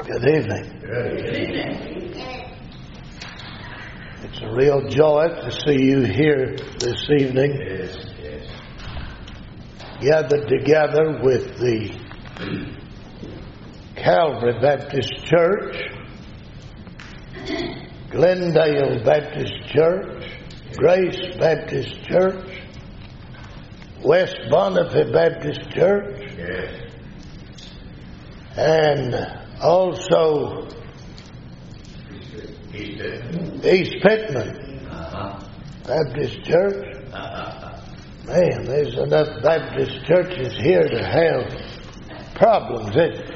Good evening. Good evening. It's a real joy to see you here this evening, Yes. gathered together with the Calvary Baptist Church, Glendale Baptist Church, Grace Baptist Church, West Bonifay Baptist Church, Yes. and also East Pittman Baptist Church. Man, there's enough Baptist churches here to have problems, isn't it?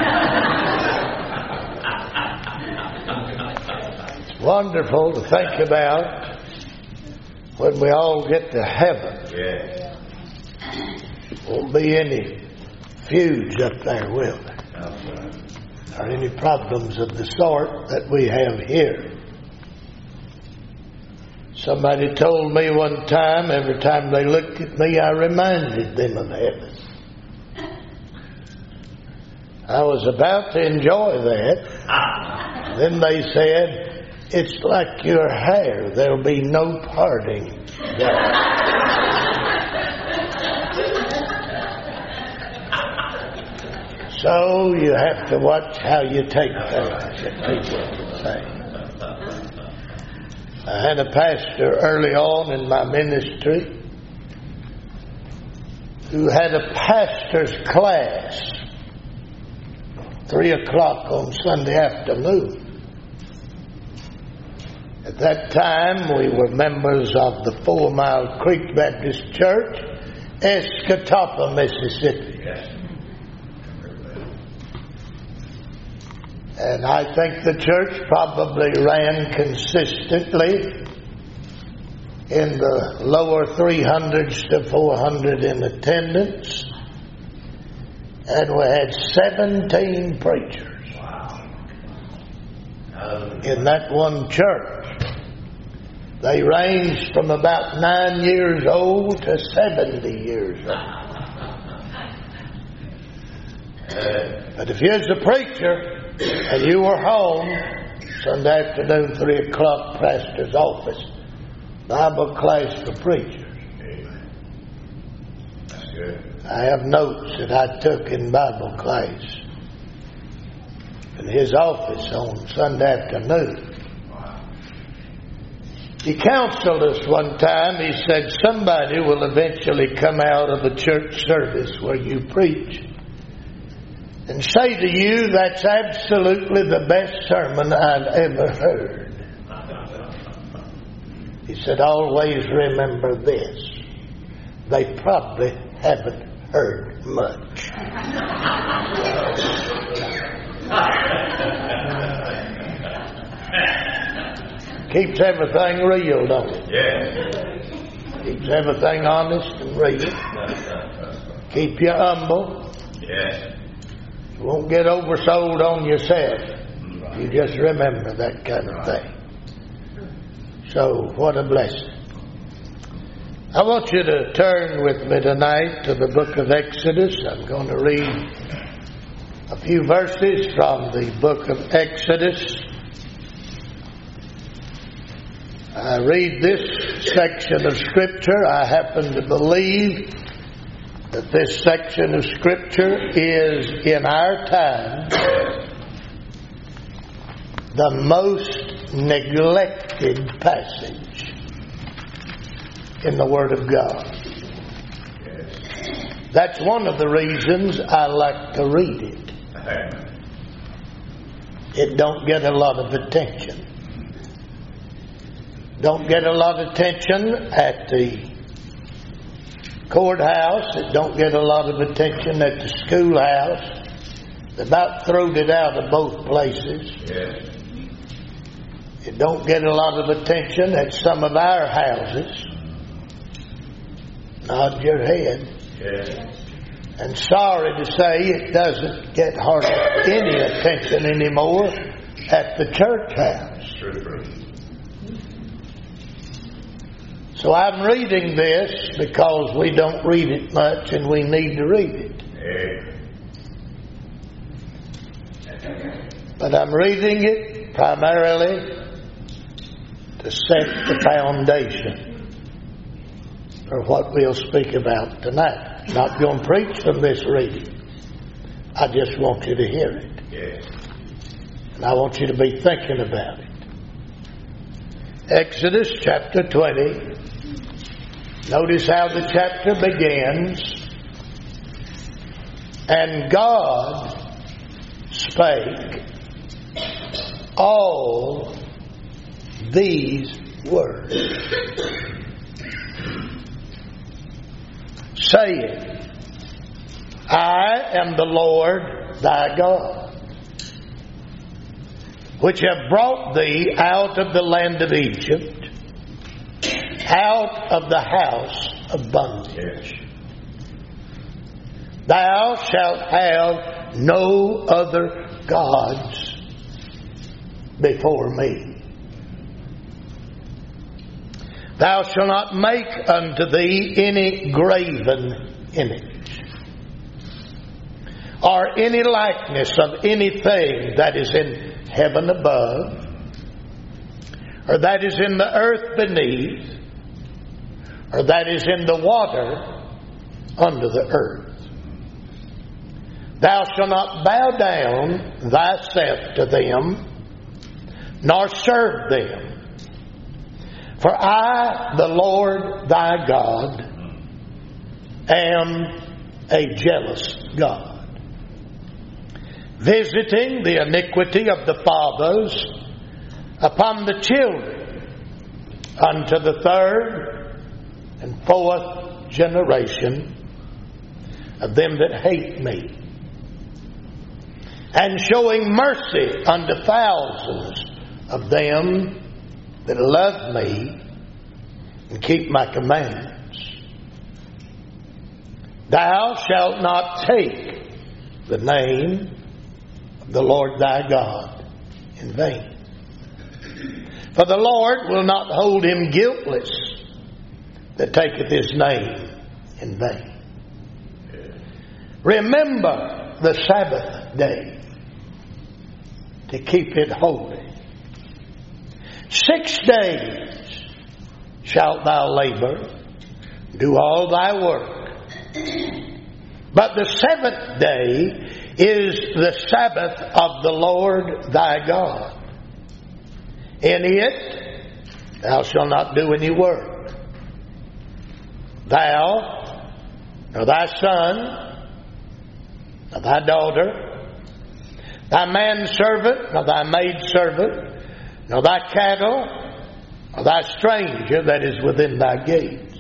It's wonderful to think about when we all get to heaven. Yes. Won't be any feuds up there, will there? Or any problems of the sort that we have here. Somebody told me one time, every time they looked at me, I reminded them of heaven. I was about to enjoy that. Then they said, it's like your hair. There'll be no parting there. So you have to watch how you take things, people say. I had a pastor early on in my ministry who had a pastor's class 3 o'clock on Sunday afternoon. At that time, we were members of the 4 Mile Creek Baptist Church, Escatawpa, Mississippi. Yes. And I think the church probably ran consistently in the lower 300s to 400 in attendance. And we had 17 preachers in that one church. They ranged from about 9 years old to 70 years old. But if you was a preacher and you were home Sunday afternoon, 3 o'clock, pastor's office, Bible class for preachers. Amen. That's good. I have notes that I took in Bible class in his office on Sunday afternoon. He counseled us one time. He said, somebody will eventually come out of a church service where you preach and say to you, that's absolutely the best sermon I've ever heard. He said, always remember this. They probably haven't heard much. Keeps everything real, don't it? Yes. Keeps everything honest and real. Keep you humble. Yes. You won't get oversold on yourself. You just remember that kind of thing. So, what a blessing. I want you to turn with me tonight to the book of Exodus. I'm going to read a few verses from the book of Exodus. I read this section of Scripture. I happen to believe that this section of Scripture is, in our time, the most neglected passage in the Word of God. That's one of the reasons I like to read it. It don't get a lot of attention. Don't get a lot of attention at the courthouse. It don't get a lot of attention at the schoolhouse. They about throwed it out of both places. Yes. It don't get a lot of attention at some of our houses. Nod your head. Yes. And sorry to say, it doesn't get hardly any attention anymore at the church house. True. So I'm reading this because we don't read it much and we need to read it. Amen. But I'm reading it primarily to set the foundation for what we'll speak about tonight. I'm not going to preach from this reading. I just want you to hear it. Yes. And I want you to be thinking about it. Exodus chapter 20. Notice how the chapter begins. And God spake all these words, saying, I am the Lord thy God, which have brought thee out of the land of Egypt, out of the house of bondage. Thou shalt have no other gods before me. Thou shalt not make unto thee any graven image, or any likeness of anything that is in heaven above, or that is in the earth beneath, or that is in the water under the earth. Thou shalt not bow down thyself to them, nor serve them. For I, the Lord thy God, am a jealous God, visiting the iniquity of the fathers upon the children unto the third and fourth generation of them that hate me, and showing mercy unto thousands of them that love me and keep my commandments. Thou shalt not take the name of the Lord thy God in vain. For the Lord will not hold him guiltless that taketh his name in vain. Remember the Sabbath day to keep it holy. 6 days shalt thou labor, do all thy work. But the seventh day is the Sabbath of the Lord thy God. In it thou shalt not do any work. Thou, nor thy son, nor thy daughter, thy manservant, nor thy maidservant, nor thy cattle, nor thy stranger that is within thy gates.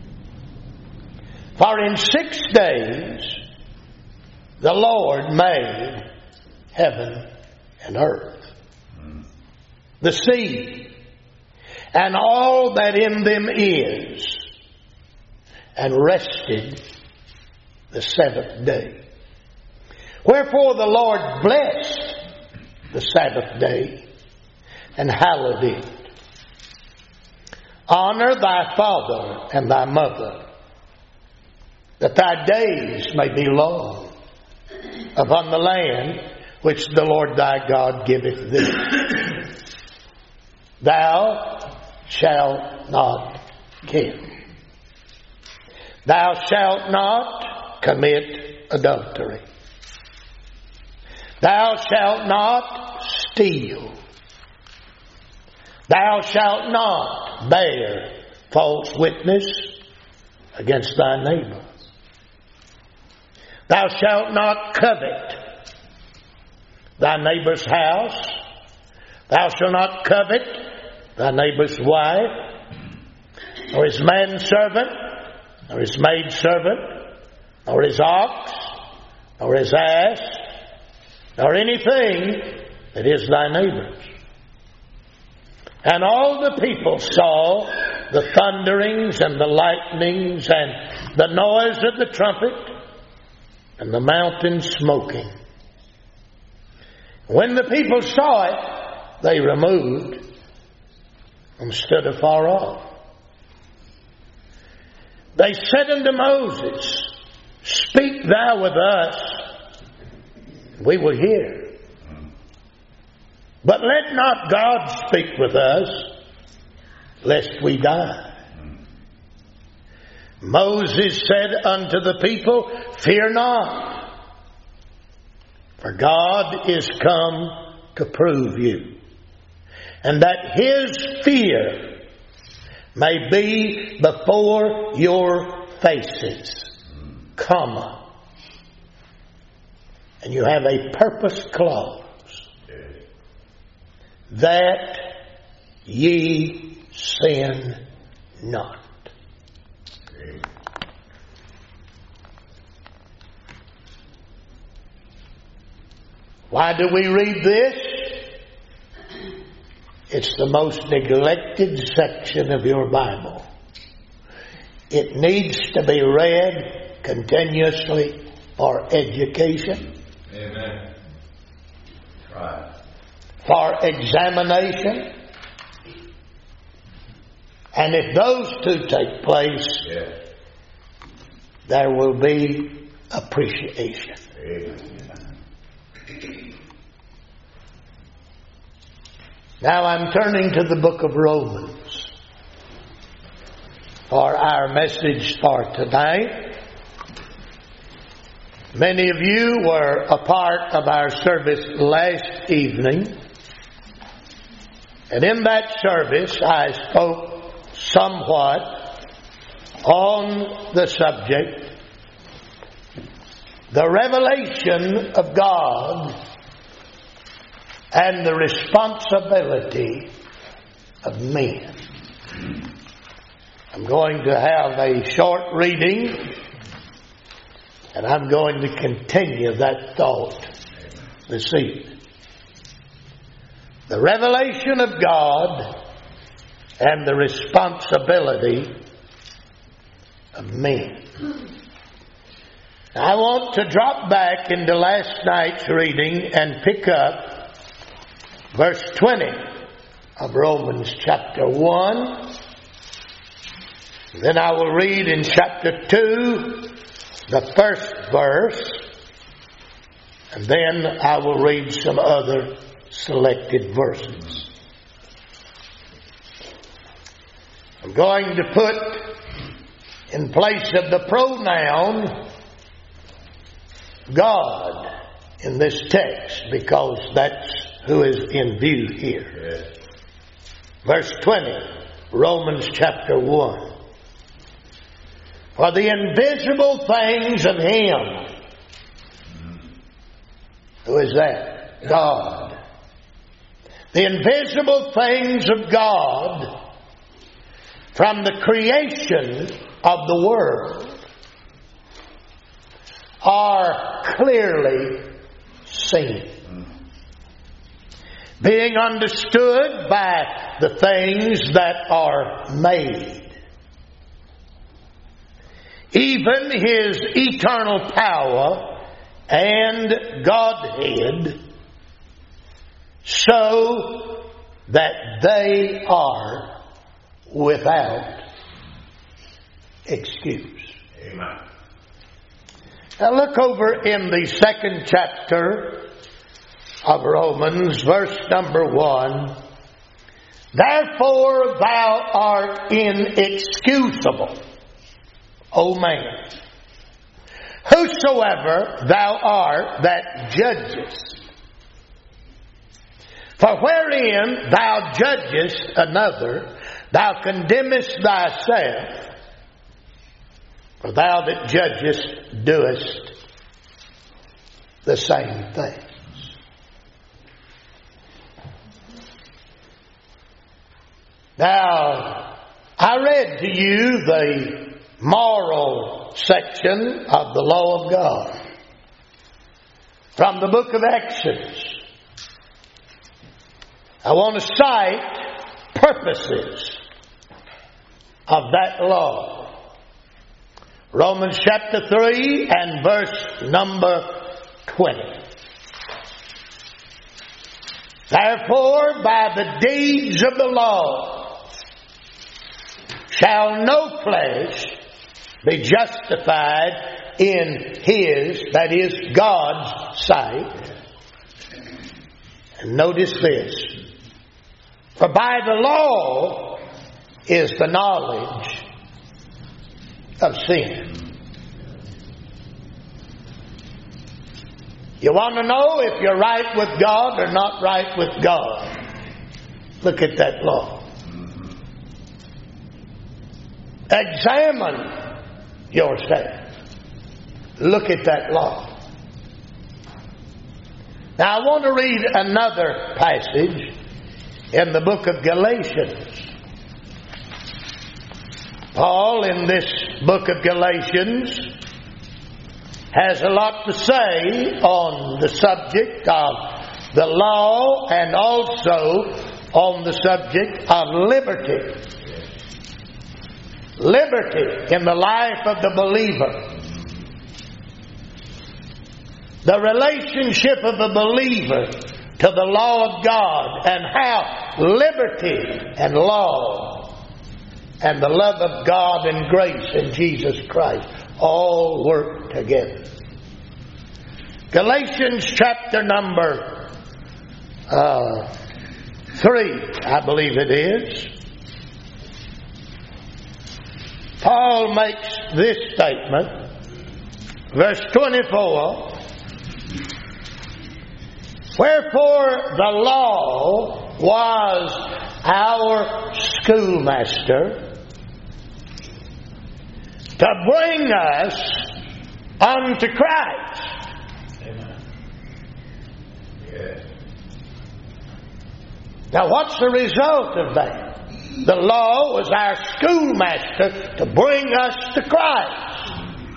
For in 6 days the Lord made heaven and earth, the sea, and all that in them is, and rested the seventh day. Wherefore the Lord blessed the Sabbath day and hallowed it. Honor thy father and thy mother, that thy days may be long upon the land which the Lord thy God giveth thee. Thou shalt not kill. Thou shalt not commit adultery. Thou shalt not steal. Thou shalt not bear false witness against thy neighbor. Thou shalt not covet thy neighbor's house. Thou shalt not covet thy neighbor's wife, or his manservant, or his maidservant, or his ox, or his ass, or anything that is thy neighbor's. And all the people saw the thunderings and the lightnings and the noise of the trumpet and the mountain smoking. When the people saw it, they removed and stood afar off. They said unto Moses, Speak thou with us, we will hear. But let not God speak with us, lest we die. Moses said unto the people, Fear not, for God is come to prove you, and that His fear may be before your faces, comma. And you have a purpose clause, that ye sin not. Why do we read this? It's the most neglected section of your Bible. It needs to be read continuously for education. Amen. Right. For examination. And if those two take place, there will be appreciation. Amen. Now I'm turning to the book of Romans for our message for tonight. Many of you were a part of our service last evening. And in that service I spoke somewhat on the subject, the revelation of God and the responsibility of men. I'm going to have a short reading, and I'm going to continue that thought this evening. The revelation of God and the responsibility of men. I want to drop back into last night's reading and pick up verse 20 of Romans chapter 1. Then I will read in chapter 2 the first verse, and then I will read some other selected verses. I'm going to put in place of the pronoun God in this text, because that's who is in view here. Verse 20, Romans chapter 1. For the invisible things of Him. Who is that? God. The invisible things of God from the creation of the world are clearly seen, being understood by the things that are made, even His eternal power and Godhead, so that they are without excuse. Amen. Now look over in the second chapter of Romans, verse number 1. Therefore thou art inexcusable, O man, whosoever thou art that judgest. For wherein thou judgest another, thou condemnest thyself. For thou that judgest doest the same things. Now, I read to you the moral section of the law of God from the book of Exodus. I want to cite purposes of that law. Romans chapter 3 and verse number 20. Therefore, by the deeds of the law shall no flesh be justified in his, that is, God's sight. And notice this. For by the law is the knowledge of sin. You want to know if you're right with God or not right with God? Look at that law. Examine yourself. Look at that law. Now I want to read another passage in the book of Galatians. Paul, in this book of Galatians, has a lot to say on the subject of the law and also on the subject of liberty. Liberty in the life of the believer. The relationship of the believer to the law of God, and how liberty and law and the love of God and grace in Jesus Christ all work together. Galatians chapter number 3, I believe it is. Paul makes this statement, verse 24. Wherefore the law was our schoolmaster to bring us unto Christ. Amen. Yes. Now what's the result of that? The law was our schoolmaster to bring us to Christ.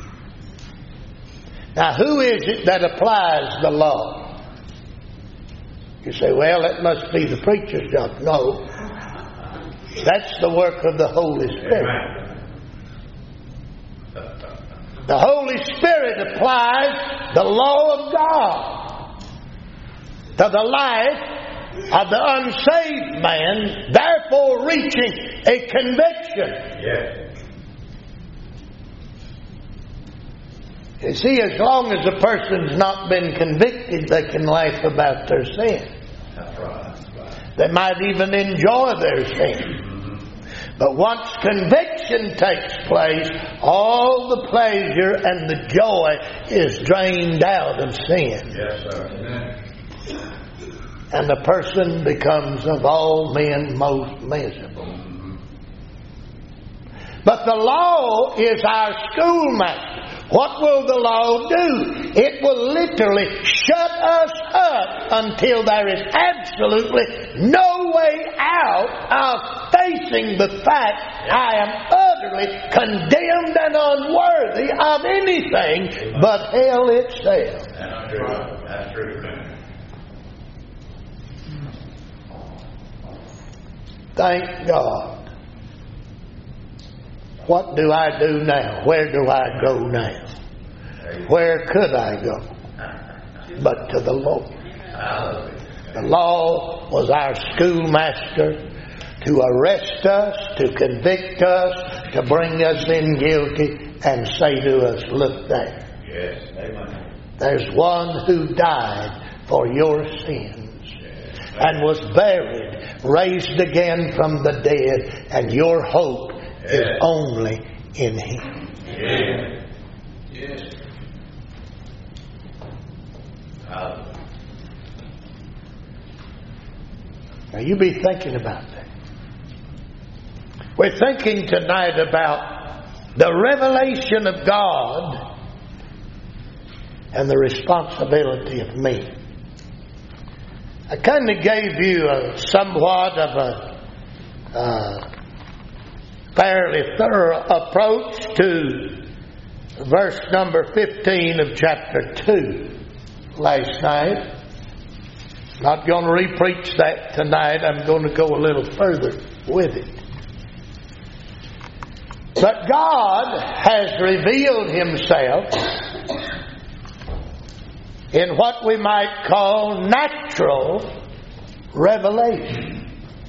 Now who is it that applies the law? You say, well, that must be the preacher's job. No. That's the work of the Holy Spirit. The Holy Spirit applies the law of God to the life of the unsaved man, therefore reaching a conviction. Yes. You see, as long as a person's not been convicted, they can laugh about their sin. That's right. They might even enjoy their sin. But once conviction takes place, all the pleasure and the joy is drained out of sin. Yes, sir. And the person becomes of all men most miserable. But the law is our schoolmaster. What will the law do? It will literally shut us up until there is absolutely no way out of facing the fact I am utterly condemned and unworthy of anything but hell itself. That's true. That's true. Thank God. What do I do now? Where do I go now? Where could I go but to the Lord? The law was our schoolmaster to arrest us, to convict us, to bring us in guilty and say to us, look there. Yes. Amen. There's one who died for your sins and was buried, raised again from the dead, and your hope is only in Him. Yes. Yes. Now you be thinking about that. We're thinking tonight about the revelation of God and the responsibility of me. I kind of gave you a somewhat of a fairly thorough approach to verse number 15 of chapter 2 last night. Not going to re-preach that tonight. I'm going to go a little further with it. But God has revealed Himself in what we might call natural revelation.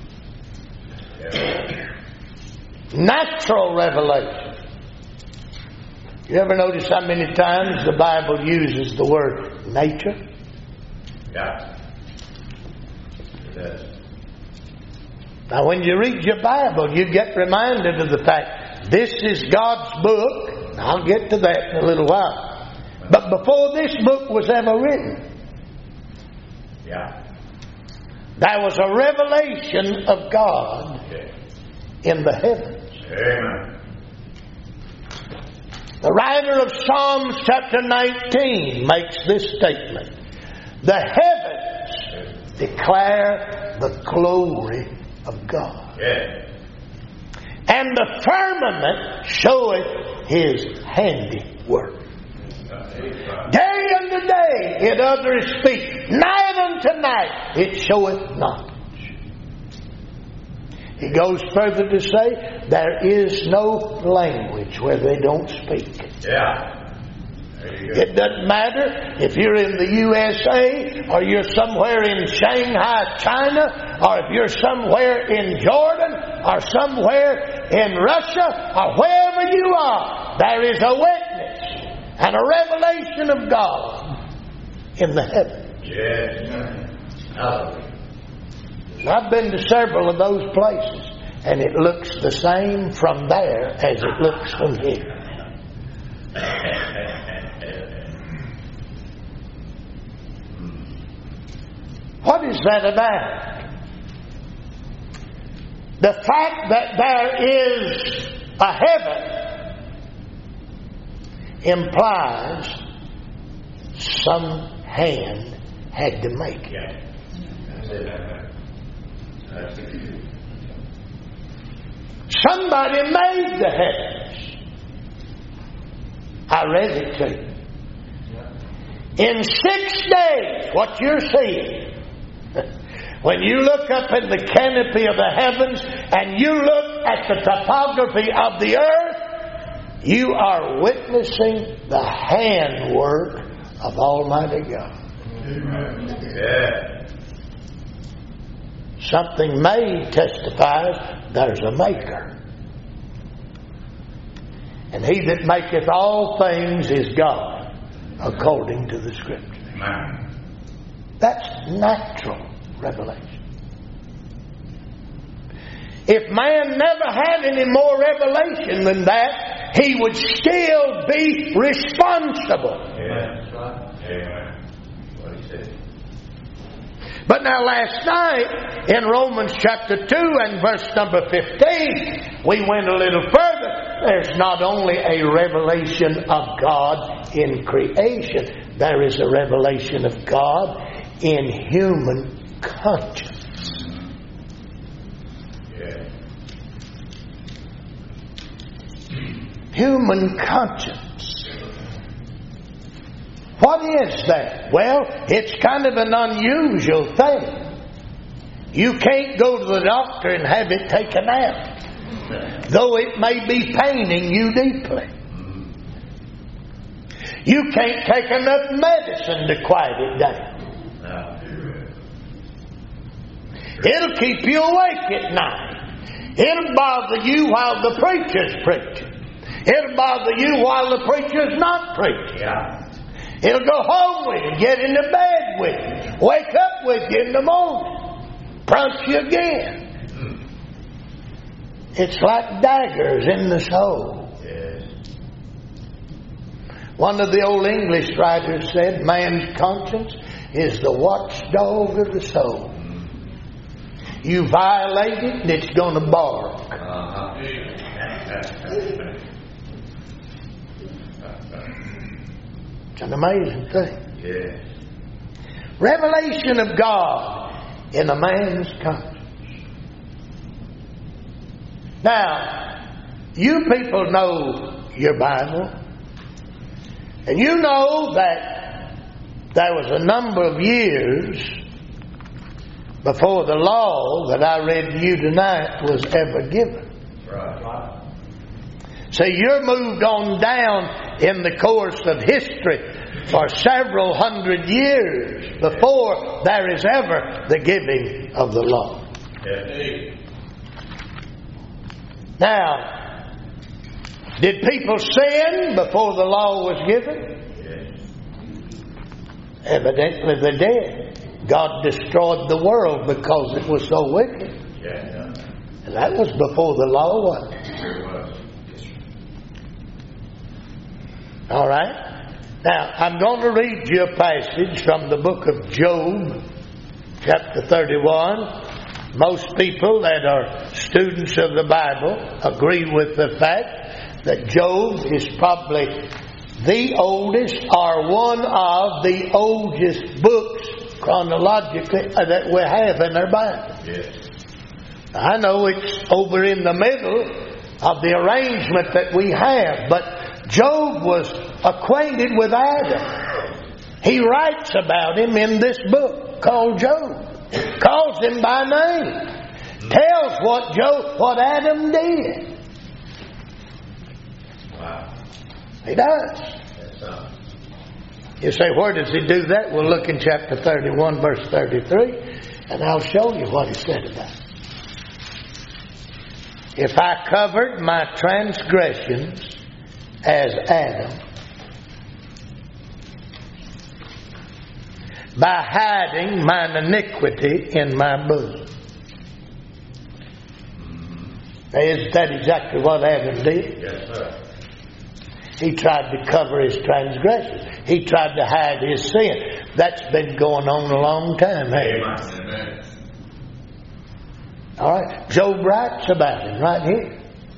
Natural revelation. You ever notice how many times the Bible uses the word nature? Yeah. Yes. Now, when you read your Bible, you get reminded of the fact this is God's book. I'll get to that in a little while. But before this book was ever written, Yeah. there was a revelation of God Okay. in the heavens. Amen. The writer of Psalms chapter 19 makes this statement. The heavens declare the glory of God. Yes. And the firmament showeth His handiwork. Day unto day it uttereth speech, night unto night it showeth knowledge. He goes further to say, there is no language where they don't speak. Yeah. There you go. It doesn't matter if you're in the USA or you're somewhere in Shanghai, China, or if you're somewhere in Jordan or somewhere in Russia or wherever you are. There is a witness and a revelation of God in the heavens. Yes. Hallelujah. I've been to several of those places, and it looks the same from there as it looks from here. What is that about? The fact that there is a heaven implies some hand had to make it. Yeah. That's it. That's it. Somebody made the heavens. I read it to you. In 6 days, what you're seeing, when you look up in the canopy of the heavens and you look at the topography of the earth, you are witnessing the handwork of Almighty God. Yeah. Something made testifies there's a maker. And he that maketh all things is God, according to the Scripture. Amen. That's natural revelation. If man never had any more revelation than that, he would still be responsible. Yeah. That's right. Amen. What he said. But now last night, in Romans chapter 2 and verse number 15, we went a little further. There's not only a revelation of God in creation, there is a revelation of God in human conscience. Yeah. Human conscience. What is that? Well, it's kind of an unusual thing. You can't go to the doctor and have it taken out, though it may be paining you deeply. You can't take enough medicine to quiet it down. No. It'll keep you awake at night. It'll bother you while the preacher's preaching. It'll bother you while the preacher's not preaching. Yeah. It'll go home with you, get into bed with you, wake up with you in the morning, punch you again. It's like daggers in the soul. Yes. One of the old English writers said, man's conscience is the watchdog of the soul. You violate it and it's going to bark. It's an amazing thing. Yes. Revelation of God in a man's conscience. Now, you people know your Bible, and you know that there was a number of years before the law that I read to you tonight was ever given. Right. So you're moved on down in the course of history for several hundred years before there is ever the giving of the law. Yes. Now, did people sin before the law was given? Yes. Evidently they did. God destroyed the world because it was so wicked. Yeah. And that was before the law, wasn't it? Sure was. All right. Now, I'm going to read you a passage from the book of Job, chapter 31. Most people that are students of the Bible agree with the fact that Job is probably the oldest or one of the oldest books chronologically that we have in our Bible. Yes. I know it's over in the middle of the arrangement that we have, but Job was acquainted with Adam. He writes about him in this book called Job. Calls him by name. Tells what Adam did. Wow. He does. That's You say, where does he do that? We'll look in chapter 31, verse 33, and I'll show you what he said about it. If I covered my transgressions as Adam, by hiding mine iniquity in my bosom. Is that exactly what Adam did? yes, sir. He tried to cover his transgressions. He tried to hide his sin. That's been going on a long time, hasn't it? Amen. All right. Job writes about him right here.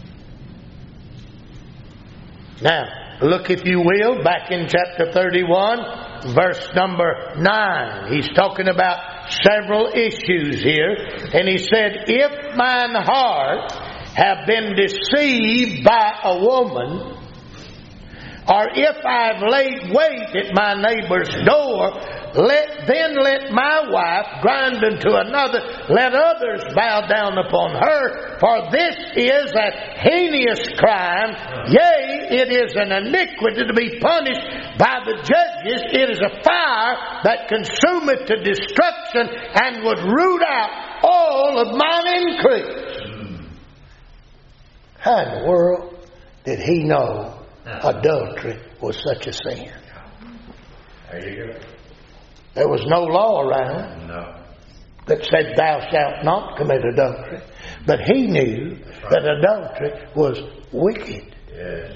Now, look, if you will, back in chapter 31, verse number 9. He's talking about several issues here. And he said, if mine heart have been deceived by a woman, or if I've laid wait at my neighbor's door, let my wife grind unto another, let others bow down upon her, for this is a heinous crime, yea, it is an iniquity to be punished by the judges. It is a fire that consumeth to destruction, and would root out all of mine increase. How in the world did he know adultery was such a sin? There you go. There was no law around No. that said thou shalt not commit adultery. But he knew that adultery was wicked. Yes.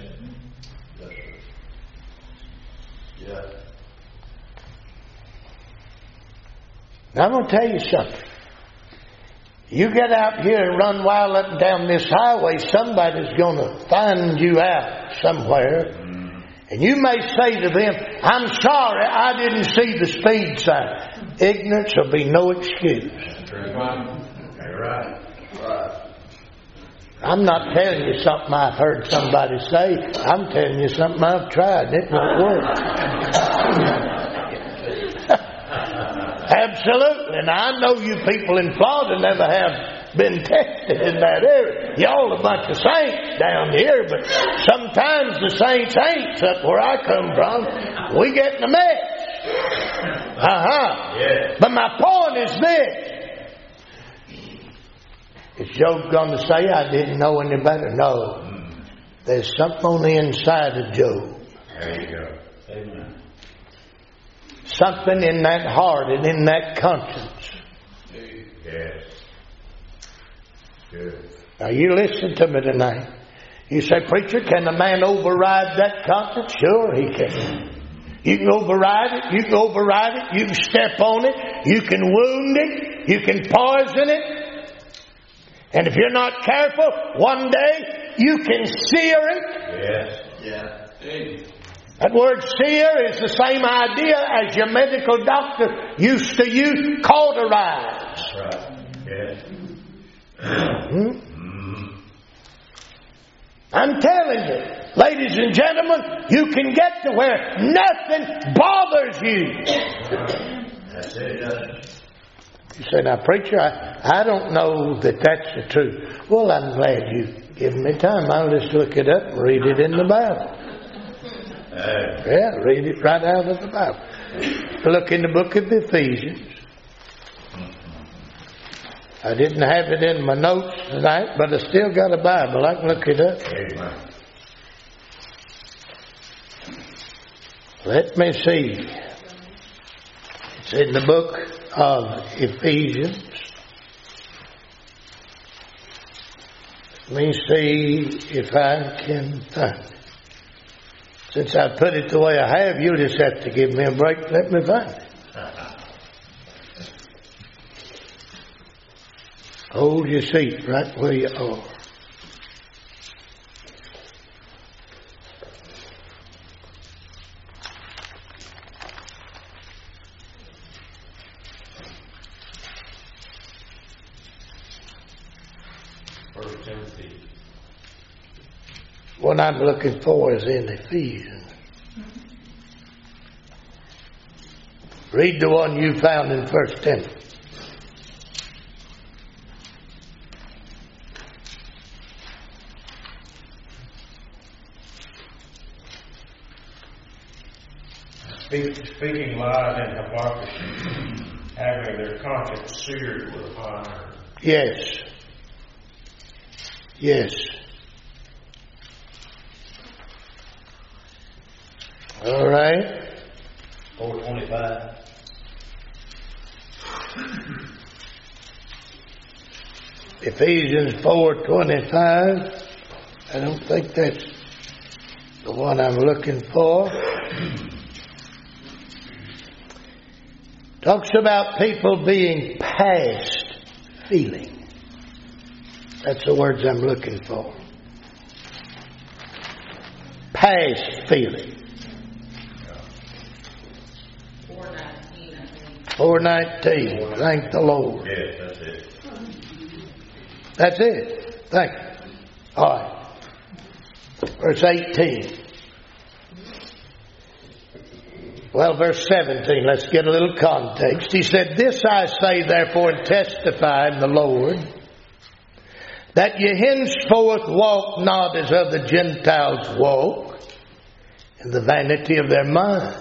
Yeah. Now I'm going to tell you something. You get out here and run wild up and down this highway, somebody's going to find you out somewhere. And you may say to them, I'm sorry, I didn't see the speed sign. Ignorance will be no excuse. You're right. Right. I'm not telling you something I've heard somebody say. I'm telling you something I've tried. It won't work. Absolutely. Now, I know you people in Florida never have been tested in that area. Y'all a bunch of saints down here, but sometimes the saints ain't up where I come from. We get in a mess. Yes. But my point is this. Is Job going to say, I didn't know any better? No. There's something on the inside of Job. There you go. Amen. Something in that heart and in that conscience. Yes. Good. Now you listen to me tonight. You say, preacher, can a man override that conscience? Sure he can. You can override it. You can override it. You can step on it. You can wound it. You can poison it. And if you're not careful, one day you can sear it. Yes. Yeah. Hey. That word sear is the same idea as your medical doctor used to use, cauterize. That's right. Yes. I'm telling you, ladies and gentlemen, you can get to where nothing bothers you. That's it. You say, now preacher, I don't know that that's the truth. Well, I'm glad you've given me time. I'll just look it up and read it in the Bible. Yeah, read it right out of the Bible. Look in the book of Ephesians. I didn't have it in my notes tonight, but I still got a Bible. I can look it up. Amen. Let me see. It's in the book of Ephesians. Let me see if I can find it. Since I put it the way I have, you'll just have to give me a break and let me find it. Hold your seat right where you are. What I'm looking for is in Ephesians. Read the one you found in 1 Timothy. Speaking lies and hypocrisy, having their conscience seared with fire. Yes. Yes. All right. 425. Ephesians 4:25. I don't think that's the one I'm looking for. Talks about people being past feeling. That's the words I'm looking for. Past feeling. 4:19. Thank the Lord. Yes, that's it. That's it. Thank you. All right. Verse 18. Well, verse 17. Let's get a little context. He said, "This I say, therefore, and testify in the Lord, that ye henceforth walk not as other Gentiles walk, in the vanity of their mind,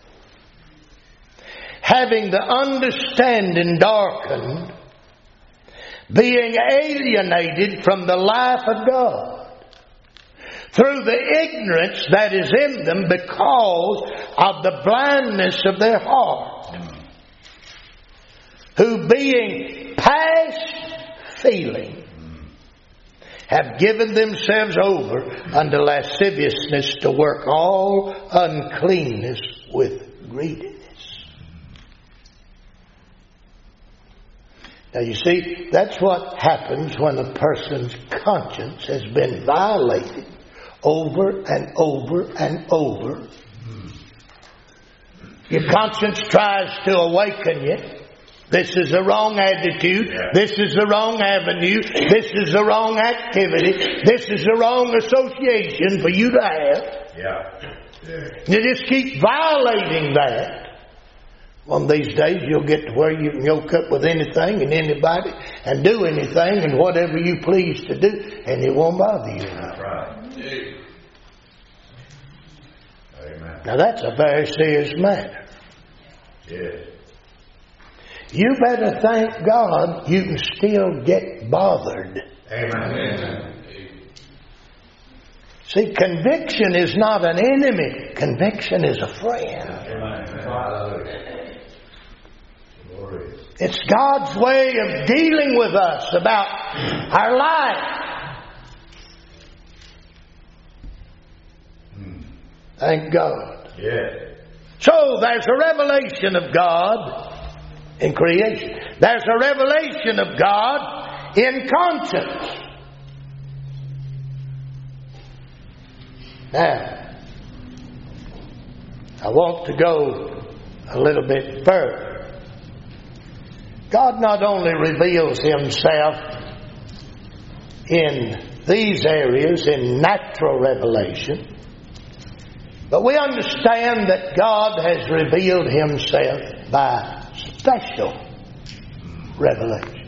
having the understanding darkened, being alienated from the life of God, through the ignorance that is in them because of the blindness of their heart, who being past feeling, have given themselves over unto lasciviousness to work all uncleanness with greediness." Now you see, that's what happens when a person's conscience has been violated over and over and over. Your conscience tries to awaken you. This is the wrong attitude. Yeah. This is the wrong avenue. This is the wrong activity. This is the wrong association for you to have. Yeah. You just keep violating that. One of these days you'll get to where you can yoke up with anything and anybody and do anything and whatever you please to do, and it won't bother you. That's right. Amen. Now that's a very serious matter. Yes. You better thank God you can still get bothered. Amen. See, conviction is not an enemy. Conviction is a friend. Amen. It's God's way of dealing with us about our life. Thank God. Yes. So there's a revelation of God in creation. There's a revelation of God in conscience. Now, I want to go a little bit further. God not only reveals Himself in these areas, in natural revelation, but we understand that God has revealed Himself by special revelation.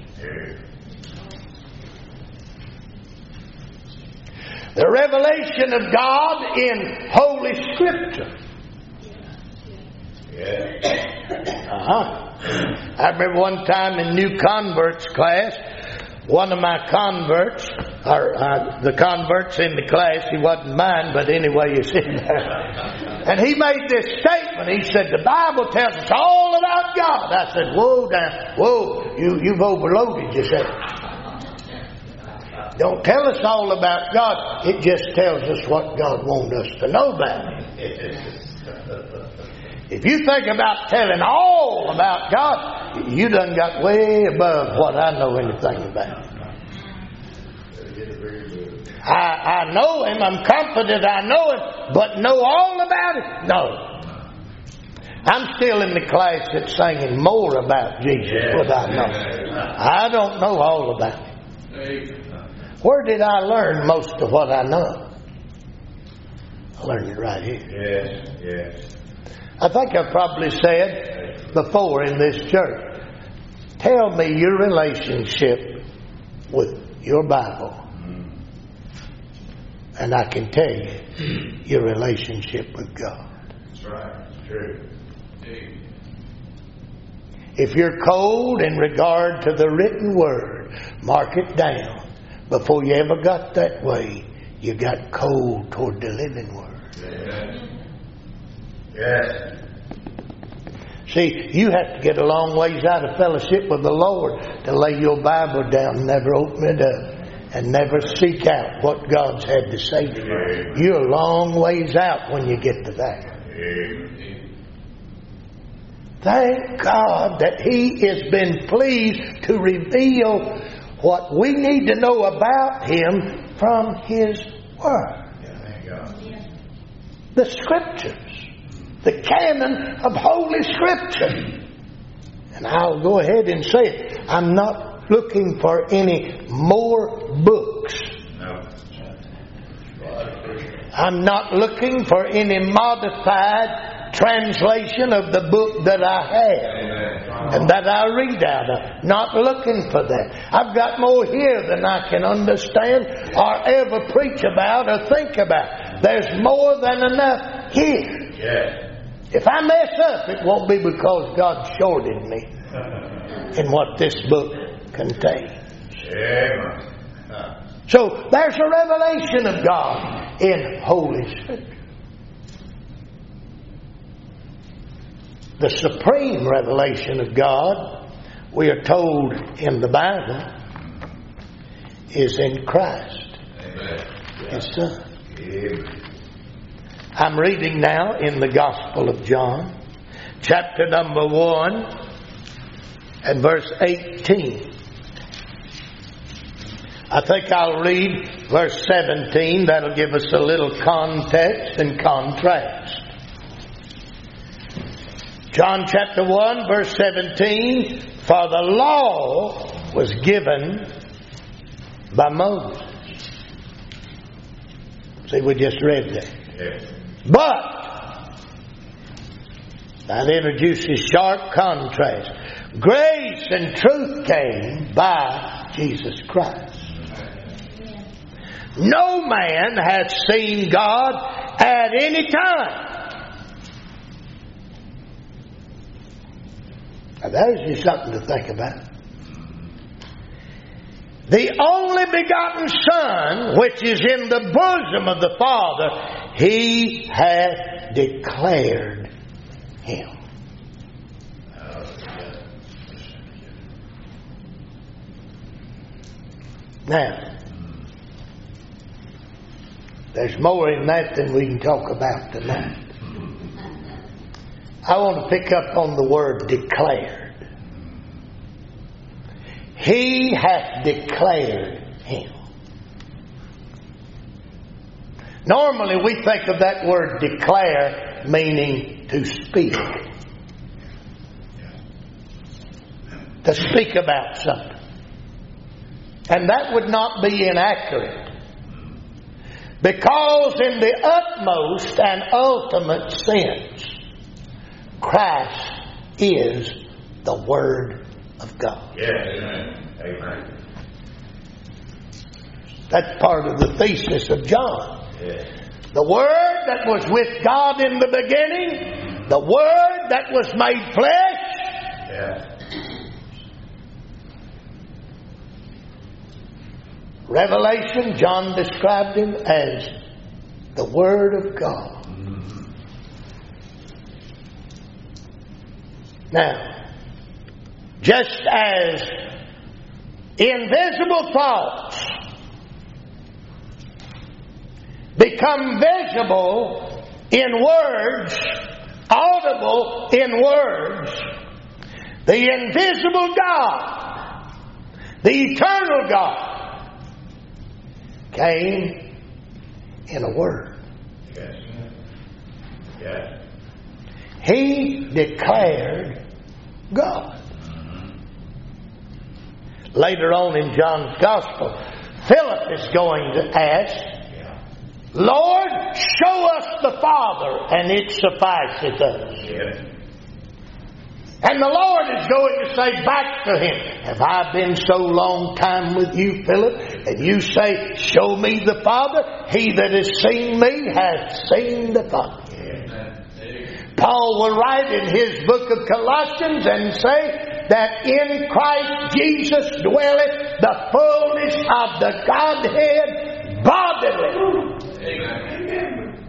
The revelation of God in Holy Scripture. Yeah. I remember one time in new converts class, one of my converts, or the converts in the class, he wasn't mine, but anyway, he's in there. And he made this statement. He said, the Bible tells us all about God. I said, whoa, now, whoa, you've overloaded yourself. Don't tell us all about God. It just tells us what God wants us to know about Him. If you think about telling all about God, you done got way above what I know anything about. I know Him, I'm confident I know Him, but know all about Him? No. I'm still in the class that's singing more about Jesus than I know. I don't know all about Him. Where did I learn most of what I know? I learned it right here. Yes. I think I've probably said before in this church, tell me your relationship with your Bible. And I can tell you your relationship with God. That's right. It's true. If you're cold in regard to the written word, mark it down. Before you ever got that way, you got cold toward the living word. Yes. See, you have to get a long ways out of fellowship with the Lord to lay your Bible down and never open it up and never seek out what God's had to say to you. You're a long ways out when you get to that. Thank God that He has been pleased to reveal what we need to know about Him from His Word. The Scriptures. The canon of Holy Scripture. And I'll go ahead and say it. I'm not looking for any more books. No. I'm not looking for any modified translation of the book that I have and that I read out of. Not looking for that. I've got more here than I can understand or ever preach about or think about. There's more than enough here. Yes. If I mess up, it won't be because God shorted me in what this book contains. Amen. So there's a revelation of God in Holy Scripture. The supreme revelation of God, we are told in the Bible, is in Christ, His Son. Amen. I'm reading now in the Gospel of John, chapter number 1 and verse 18. I think I'll read verse 17. That'll give us a little context and contrast. John chapter 1 verse 17. For the law was given by Moses. See, we just read that. Yes. But that introduces sharp contrast. Grace and truth came by Jesus Christ. No man hath seen God at any time. Now there's just something to think about. The only begotten Son, which is in the bosom of the Father, He hath declared Him. Now, there's more in that than we can talk about tonight. I want to pick up on the word declared. He hath declared Him. Normally we think of that word declare meaning to speak. To speak about something. And that would not be inaccurate. Because in the utmost and ultimate sense, Christ is the Word of God. Yes. Amen. Amen. That's part of the thesis of John. Yes. The Word that was with God in the beginning, the Word that was made flesh, Yes. Revelation, John described Him as the Word of God. Now, just as invisible thoughts become visible in words, audible in words, the invisible God, the eternal God, came in a word. Yes. Yes. He declared God. Later on in John's Gospel, Philip is going to ask, Lord, show us the Father, and it sufficeth us. Yes. And the Lord is going to say back to him, have I been so long time with you, Philip, and you say, show me the Father? He that has seen me hath seen the Father. Paul will write in his book of Colossians and say that in Christ Jesus dwelleth the fullness of the Godhead bodily. Amen.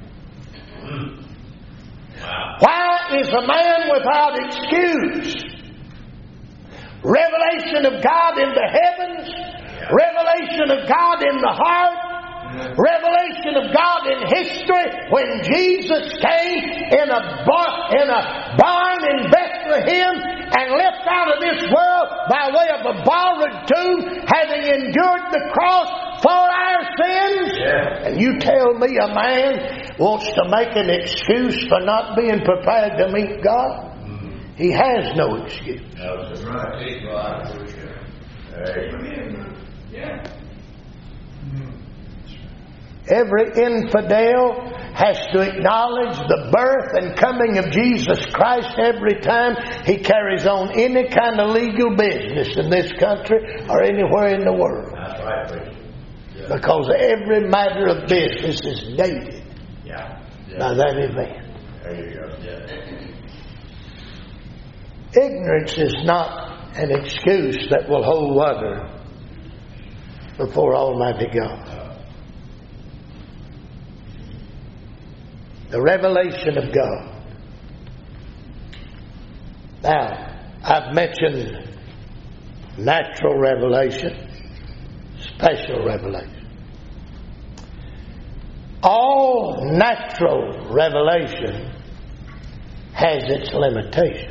Wow. Why is a man without excuse? Revelation of God in the heavens, revelation of God in the heart, revelation of God in history. When Jesus came in a barn in Bethlehem and left out of this world by way of a borrowed tomb, having endured the cross for our sins. And you tell me a man wants to make an excuse for not being prepared to meet God? He has no excuse. That's right. Amen. Yeah. Every infidel has to acknowledge the birth and coming of Jesus Christ every time he carries on any kind of legal business in this country or anywhere in the world. That's right, preacher. Yeah. Because every matter of business is dated by that event. There you go. Yeah. Ignorance is not an excuse that will hold water before Almighty God. The revelation of God. Now, I've mentioned natural revelation, special revelation. All natural revelation has its limitations.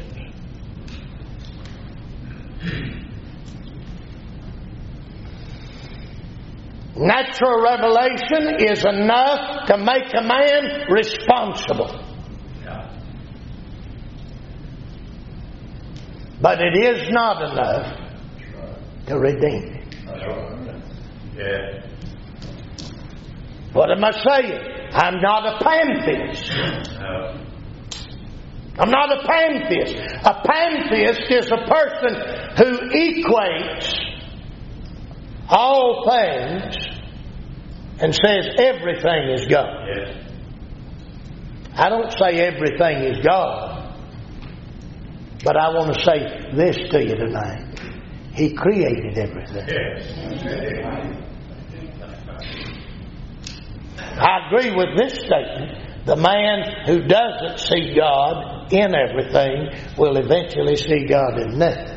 Natural revelation is enough to make a man responsible. But it is not enough to redeem him. Yeah. What am I saying? I'm not a pantheist. I'm not a pantheist. A pantheist is a person who equates all things and says everything is God. Yes. I don't say everything is God, but I want to say this to you tonight. He created everything. Yes. I agree with this statement. The man who doesn't see God in everything will eventually see God in nothing.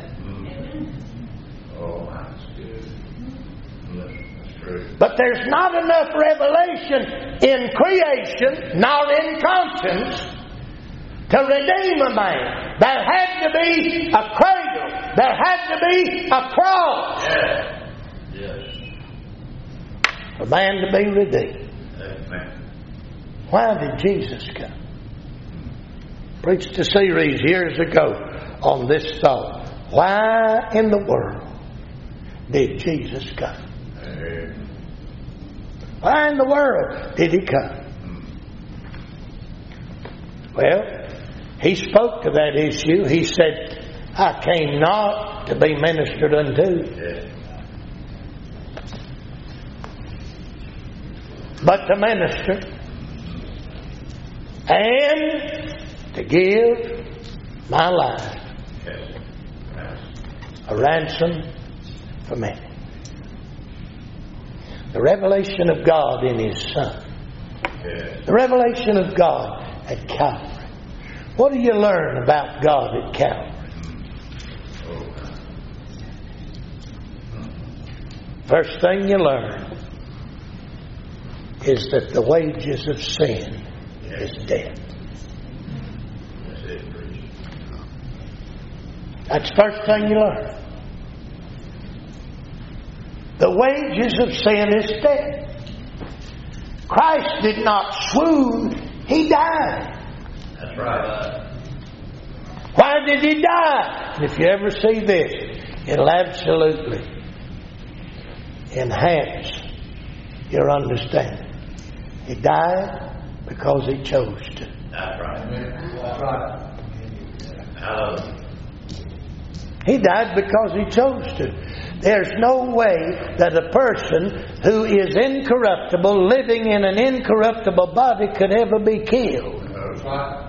But there's not enough revelation in creation, nor in conscience, to redeem a man. There had to be a cradle. There had to be a cross. Yes. For man to be redeemed. Amen. Why did Jesus come? Preached a series years ago on this thought. Why in the world did Jesus come? Amen. Why in the world did he come? Well, he spoke to that issue. He said, I came not to be ministered unto, Yes. but to minister and to give my life Yes. a ransom for many. The revelation of God in His Son. Yes. The revelation of God at Calvary. What do you learn about God at Calvary? First thing you learn is that the wages of sin is death. That's it, preacher. That's the first thing you learn. The wages of sin is death. Christ did not swoon, He died. That's right. Why did He die? And if you ever see this, it'll absolutely enhance your understanding. He died because He chose to. That's right. That's right. Hallelujah. He died because He chose to. There's no way that a person who is incorruptible, living in an incorruptible body, could ever be killed. That's right.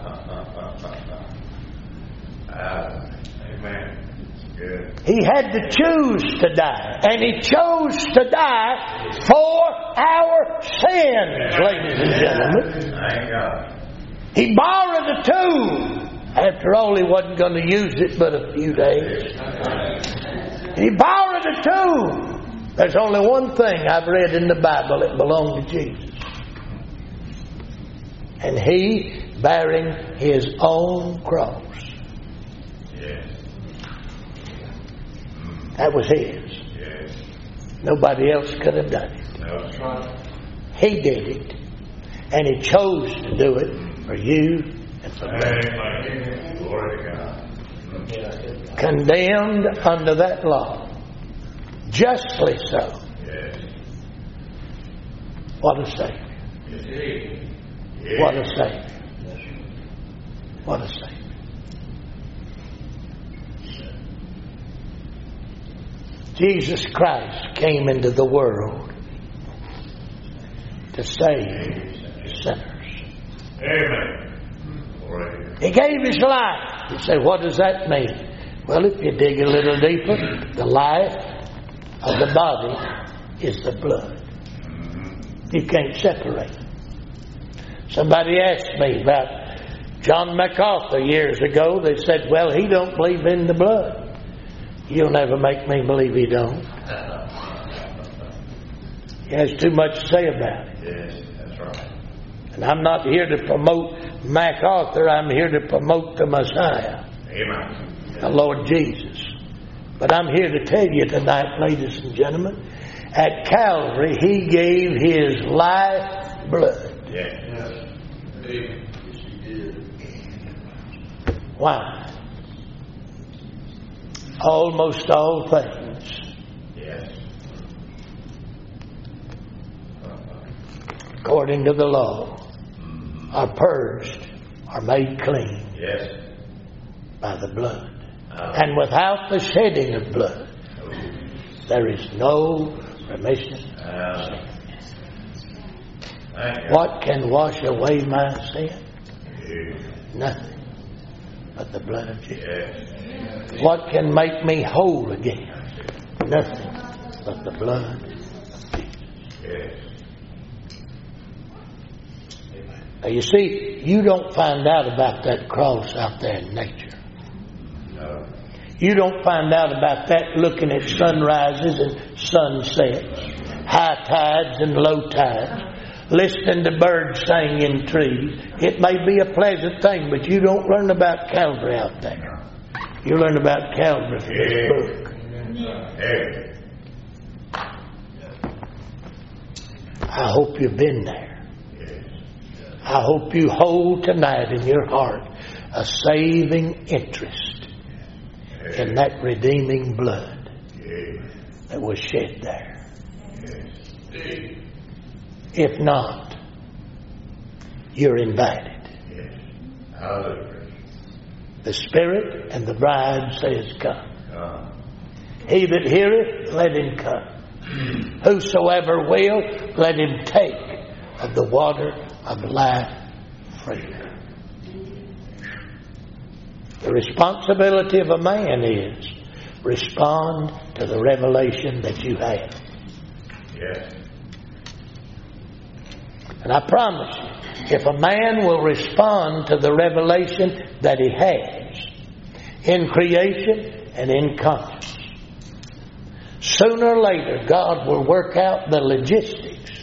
Amen. Good. He had to choose to die. And He chose to die for our sins, ladies and gentlemen. Thank God. He borrowed a tomb. After all, He wasn't going to use it but a few days. He borrowed a tomb. There's only one thing I've read in the Bible that belonged to Jesus. And He bearing His own cross. Yes. That was His. Yes. Nobody else could have done it. No. That's right. He did it. And He chose to do it for you and for me. Amen. Glory to God. Condemned under that law. Justly so. Yes. What a Savior. Yes. What a Savior. What a Savior. Jesus Christ came into the world to save sinners. Amen. Glory to God. He gave His life. You say, what does that mean? Well, if you dig a little deeper, the life of the body is the blood. You can't separate them. Somebody asked me about John MacArthur years ago. They said, well, he don't believe in the blood. You'll never make me believe he don't. He has too much to say about it. Yes, that's right. And I'm not here to promote MacArthur. I'm here to promote the Messiah, Amen. the Lord Jesus. But I'm here to tell you tonight, ladies and gentlemen, at Calvary, He gave His life blood. Yes. Why? Almost all things, Yes. according to the law, are purged, are made clean Yes. by the blood. And without the shedding of blood, there is no remission. Thank you. What can wash away my sin? Yes. Nothing but the blood of Jesus. Yes. What can make me whole again? Nothing but the blood of Jesus. Yes. Now you see, you don't find out about that cross out there in nature. No. You don't find out about that looking at sunrises and sunsets, high tides and low tides, listening to birds sing in trees. It may be a pleasant thing, but you don't learn about Calvary out there. You learn about Calvary from this book. Hey. I hope you've been there. Yes. I hope you hold tonight in your heart a saving interest in that redeeming blood that was shed there. If not, you're invited. The Spirit and the bride says, come. He that heareth, let him come. Whosoever will, let him take of the water of life freely. The responsibility of a man is respond to the revelation that you have. Yes. And I promise you, if a man will respond to the revelation that he has in creation and in conscience, sooner or later God will work out the logistics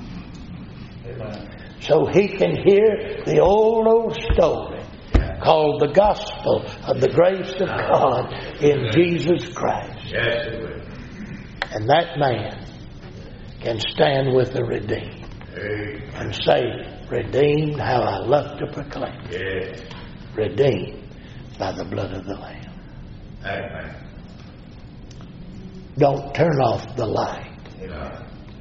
so he can hear the old story called the gospel of the grace of God in Jesus Christ. Yes, it will. And that man can stand with the redeemed and say, redeemed, how I love to proclaim. Yes. Redeemed by the blood of the Lamb. Amen. Don't turn off the light. No.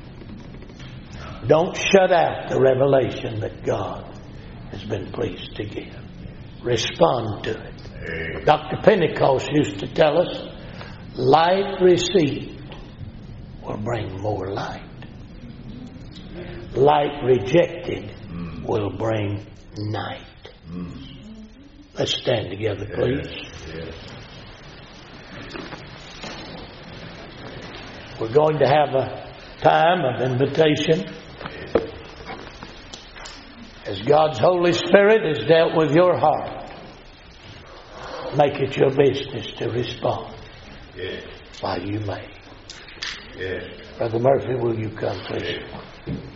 Don't shut out the revelation that God has been pleased to give. Respond to it. Amen. Dr. Pentecost used to tell us, light received will bring more light. Light rejected will bring night. Let's stand together, please. Yes. We're going to have a time of invitation. As God's Holy Spirit has dealt with your heart, make it your business to respond Yes. while you may. Yes. Brother Murphy, will you come, please?